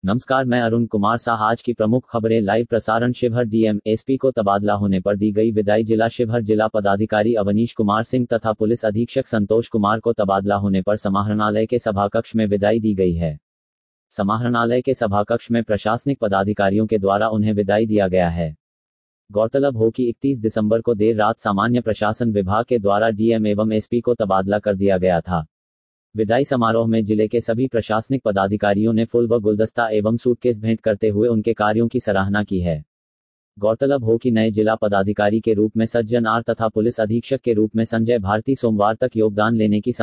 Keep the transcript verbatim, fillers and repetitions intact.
नमस्कार, मैं अरुण कुमार शाह। आज की प्रमुख खबरें लाइव प्रसारण। शिवहर डीएम एसपी को तबादला होने पर दी गई विदाई। जिला शिवहर जिला पदाधिकारी अवनीश कुमार सिंह तथा पुलिस अधीक्षक संतोष कुमार को तबादला होने पर समाहरणालय के सभाकक्ष में विदाई दी गई है। समाहरणालय के सभाकक्ष में प्रशासनिक पदाधिकारियों के द्वारा उन्हें विदाई दिया गया है। गौरतलब हो कि इकतीस दिसंबर को देर रात सामान्य प्रशासन विभाग के द्वारा डीएम एवं एसपी को तबादला कर दिया गया था। विदाई समारोह में जिले के सभी प्रशासनिक पदाधिकारियों ने फूल व गुलदस्ता एवं सूटकेस भेंट करते हुए उनके कार्यों की सराहना की है। गौरतलब हो कि नए जिला पदाधिकारी के रूप में सज्जन आर तथा पुलिस अधीक्षक के रूप में संजय भारती सोमवार तक योगदान लेने की